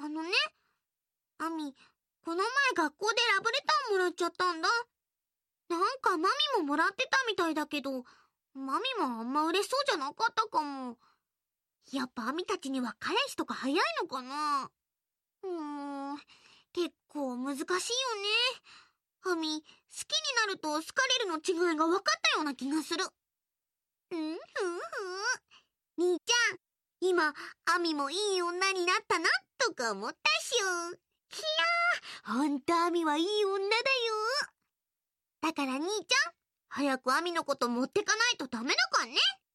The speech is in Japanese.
あのね、アミ、この前学校でラブレターもらっちゃったんだ。なんかマミももらってたみたいだけど、マミもあんま嬉しそうじゃなかったかも。やっぱアミたちには彼氏とか早いのかな。結構難しいよね。アミ、好きになると好かれるの違いが分かったような気がする。兄ちゃん、今、アミもいい女になったな、とか思ったっしょ。ひやー、ほんとアミはいい女だよ。だから兄ちゃん、早くアミのこと持ってかないとダメだかんね。